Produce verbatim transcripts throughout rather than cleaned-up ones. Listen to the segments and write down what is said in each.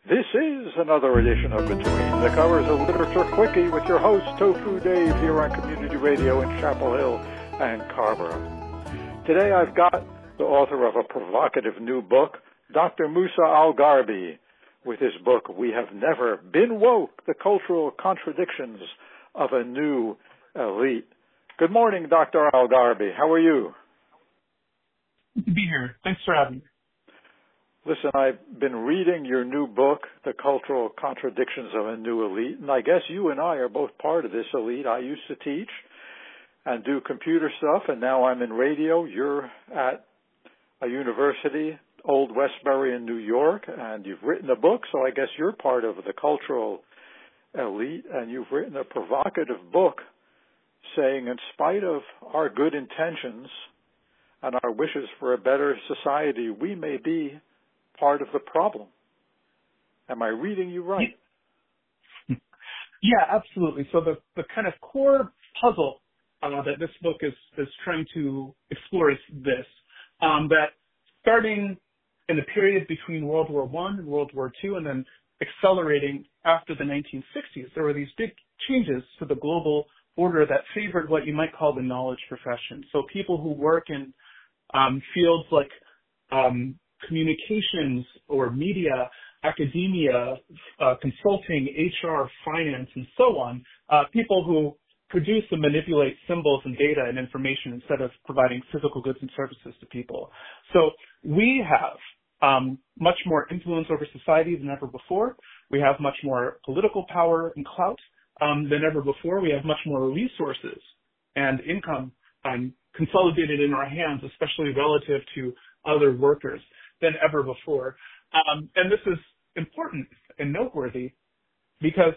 This is another edition of Between the Covers, a literature quickie with your host, Tofu Dave, here on Community Radio in Chapel Hill and Carrboro. Today I've got the author of a provocative new book, Doctor Musa Al-Gharbi, with his book, We Have Never Been Woke, The Cultural Contradictions of a New Elite. Good morning, Doctor Al-Gharbi. How are you? Good to be here. Thanks for having me. Listen, I've been reading your new book, The Cultural Contradictions of a New Elite, and I guess you and I are both part of this elite. I used to teach and do computer stuff, and now I'm in radio. You're at a university, Old Westbury in New York, and you've written a book, so I guess you're part of the cultural elite, and you've written a provocative book saying, in spite of our good intentions and our wishes for a better society, we may be part of the problem. Am I reading you right? Yeah, absolutely. So the, the kind of core puzzle uh, that this book is, is trying to explore is this, um, that starting in the period between World War One and World War Two and then accelerating after the nineteen sixties, there were these big changes to the global order that favored what you might call the knowledge profession. So people who work in um, fields like um, communications or media, academia, uh, consulting, H R, finance, and so on, uh, people who produce and manipulate symbols and data and information instead of providing physical goods and services to people. So we have um, much more influence over society than ever before. We have much more political power and clout um, than ever before. We have much more resources and income um, consolidated in our hands, especially relative to other workers, than ever before. Um, and this is important and noteworthy because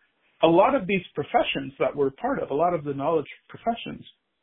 a lot of these professions that we're part of, a lot of the knowledge professions,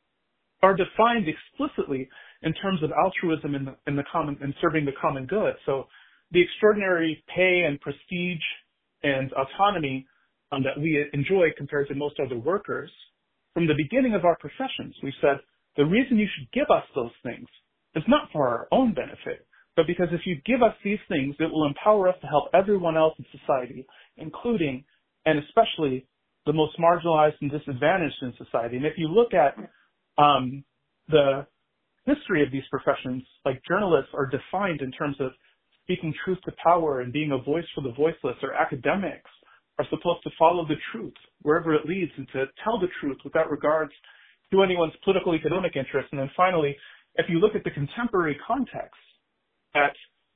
are defined explicitly in terms of altruism in the, in the common, in serving the common good. So the extraordinary pay and prestige and autonomy um, that we enjoy compared to most other workers, from the beginning of our professions, we said the reason you should give us those things is not for our own benefit, but because if you give us these things, it will empower us to help everyone else in society, including and especially the most marginalized and disadvantaged in society. And if you look at um, the history of these professions, like journalists are defined in terms of speaking truth to power and being a voice for the voiceless, or academics are supposed to follow the truth wherever it leads and to tell the truth without regards to anyone's political economic interests. And then finally, if you look at the contemporary context, at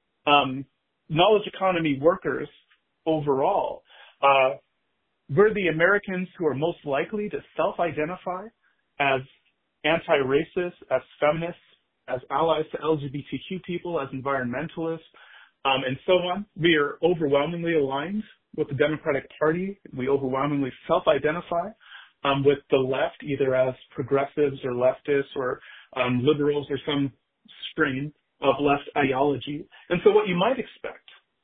um, knowledge economy workers overall, uh, we're the Americans who are most likely to self-identify as anti-racist, as feminists, as allies to L G B T Q people, as environmentalists, um, and so on. We are overwhelmingly aligned with the Democratic Party. We overwhelmingly self-identify um, with the left, either as progressives or leftists or um, liberals or some strain of left ideology. And so what you might expect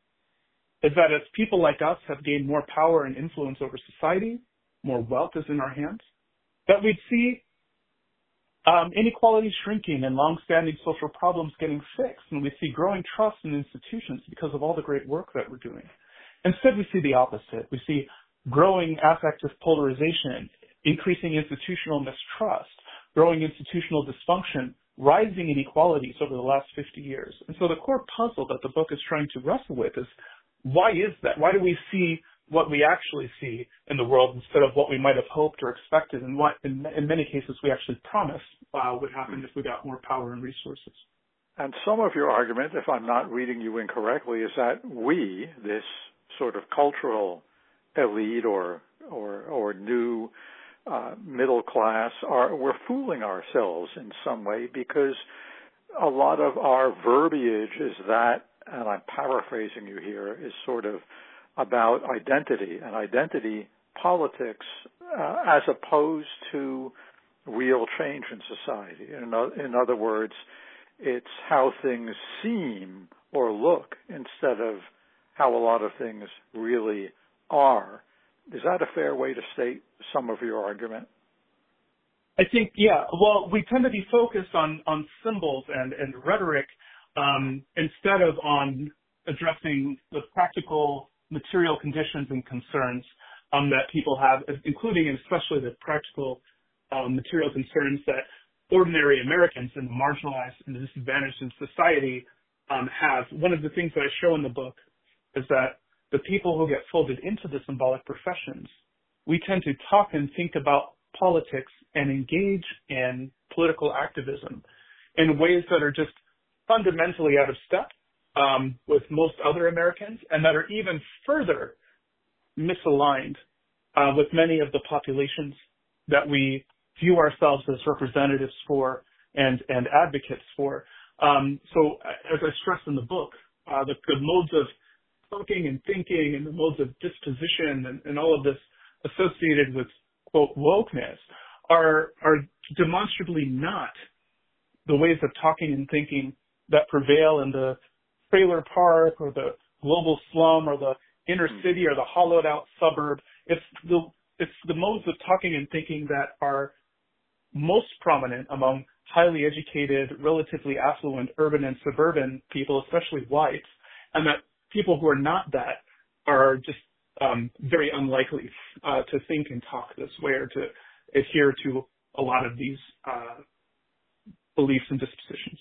is that as people like us have gained more power and influence over society, more wealth is in our hands, that we'd see um, inequality shrinking and long-standing social problems getting fixed, and we see growing trust in institutions because of all the great work that we're doing. Instead, we see the opposite. We see growing affective polarization, increasing institutional mistrust, growing institutional dysfunction, rising inequalities over the last fifty years. And so the core puzzle that the book is trying to wrestle with is, why is that? Why do we see what we actually see in the world instead of what we might have hoped or expected, and what in, in many cases we actually promised uh, would happen if we got more power and resources? And some of your argument, if I'm not reading you incorrectly, is that we, this sort of cultural elite or or, or new Uh, middle class, are we're fooling ourselves in some way, because a lot of our verbiage is that, and I'm paraphrasing you here, is sort of about identity and identity politics uh, as opposed to real change in society. In, in other words, it's how things seem or look instead of how a lot of things really are. Is that a fair way to state some of your argument? I think, yeah. Well, we tend to be focused on, on symbols and, and rhetoric um, instead of on addressing the practical material conditions and concerns um, that people have, including and especially the practical um, material concerns that ordinary Americans and the marginalized and the disadvantaged in society um, have. One of the things that I show in the book is that the people who get folded into the symbolic professions, we tend to talk and think about politics and engage in political activism in ways that are just fundamentally out of step um, with most other Americans, and that are even further misaligned uh, with many of the populations that we view ourselves as representatives for and, and advocates for. Um, so as I stress in the book, uh, the, the modes of talking and thinking and the modes of disposition and, and all of this associated with, quote, wokeness are, are demonstrably not the ways of talking and thinking that prevail in the trailer park or the global slum or the inner city or the hollowed out suburb. It's the, it's the modes of talking and thinking that are most prominent among highly educated, relatively affluent urban and suburban people, especially whites, and that people who are not that are just um, very unlikely uh, to think and talk this way or to adhere to a lot of these uh, beliefs and dispositions.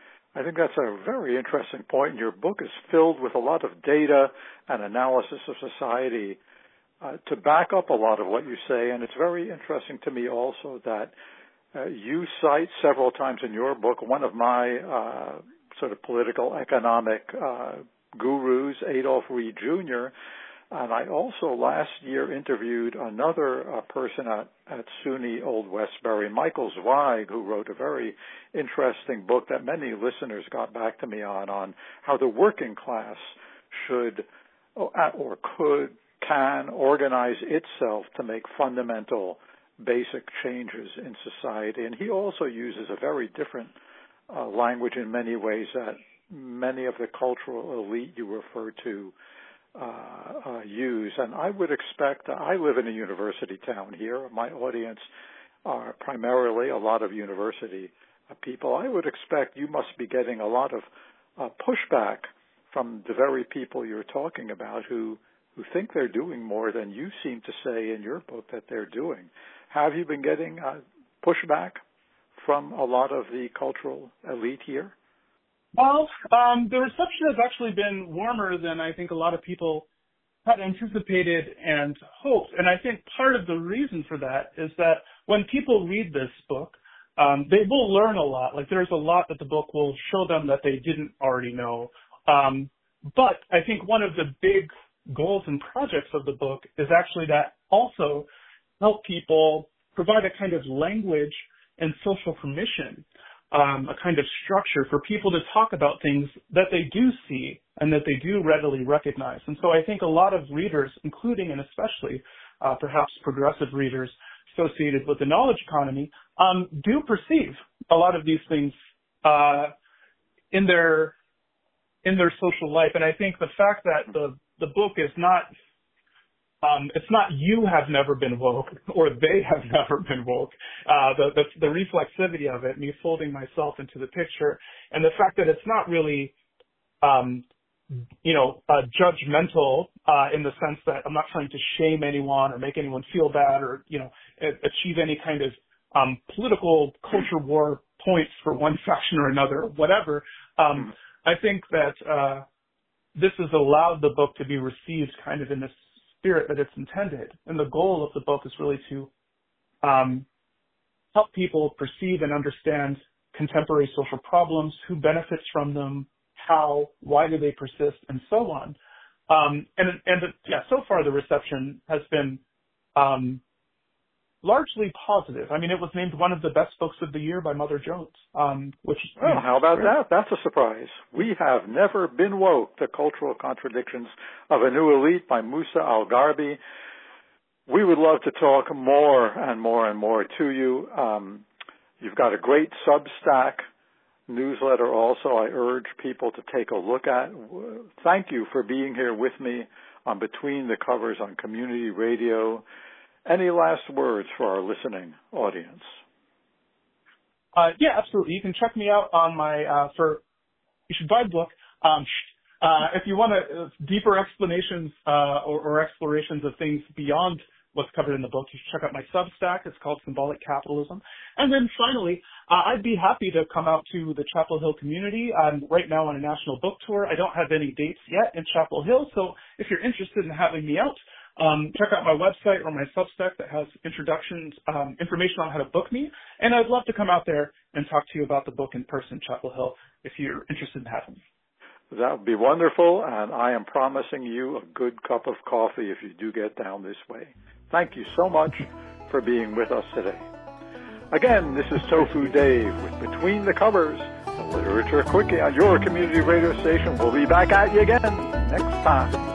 I think that's a very interesting point. Your book is filled with a lot of data and analysis of society uh, to back up a lot of what you say, and it's very interesting to me also that uh, you cite several times in your book one of my uh, sort of political economic uh, gurus, Adolph Reed Junior, and I also last year interviewed another uh, person at, at SUNY Old Westbury, Michael Zweig, who wrote a very interesting book that many listeners got back to me on, on how the working class should or could, can organize itself to make fundamental, basic changes in society. And he also uses a very different uh, language in many ways that many of the cultural elite you refer to Uh, uh, use. And I would expect, uh, I live in a university town here. My audience are primarily a lot of university uh, people. I would expect you must be getting a lot of uh, pushback from the very people you're talking about who, who think they're doing more than you seem to say in your book that they're doing. Have you been getting uh, pushback from a lot of the cultural elite here? Well, um, the reception has actually been warmer than I think a lot of people had anticipated and hoped. And I think part of the reason for that is that when people read this book, um, they will learn a lot. Like there's a lot that the book will show them that they didn't already know. Um, but I think one of the big goals and projects of the book is actually that also help people provide a kind of language and social permission, Um, a kind of structure for people to talk about things that they do see and that they do readily recognize. And so I think a lot of readers, including and especially uh, perhaps progressive readers associated with the knowledge economy, um, do perceive a lot of these things uh, in their in their social life. And I think the fact that the the book is not Um, it's not you have never been woke or they have never been woke. Uh, the, the, the reflexivity of it, me folding myself into the picture, and the fact that it's not really, um, you know, uh, judgmental uh, in the sense that I'm not trying to shame anyone or make anyone feel bad or, you know, a- achieve any kind of um, political culture war points for one faction or another, whatever. Um, I think that uh, this has allowed the book to be received kind of in this spirit that it's intended. And the goal of the book is really to um, help people perceive and understand contemporary social problems, who benefits from them, how, why do they persist, and so on. Um, and and yeah, so far the reception has been um, largely positive. I mean, it was named one of the best books of the year by Mother Jones. Um, which well, how about great. that? That's a surprise. We Have Never Been Woke, The Cultural Contradictions of a New Elite by Musa Al-Gharbi. We would love to talk more and more and more to you. Um, you've got a great Substack newsletter also I urge people to take a look at. Thank you for being here with me on Between the Covers on Community Radio. Any last words for our listening audience? Uh, yeah, absolutely. You can check me out on my, uh, for, you should buy the book. Um, Uh, if you want a, uh, deeper explanations uh, or, or explorations of things beyond what's covered in the book, you should check out my Substack. It's called Symbolic Capitalism. And then finally, uh, I'd be happy to come out to the Chapel Hill community. I'm right now on a national book tour. I don't have any dates yet in Chapel Hill, so if you're interested in having me out, um, check out my website or my Substack that has introductions, um, information on how to book me. And I'd love to come out there and talk to you about the book in person, Chapel Hill, if you're interested in having me. That would be wonderful, and I am promising you a good cup of coffee if you do get down this way. Thank you so much for being with us today. Again, this is Tofu Dave with Between the Covers, the Literature Quickie on your community radio station. We'll be back at you again next time.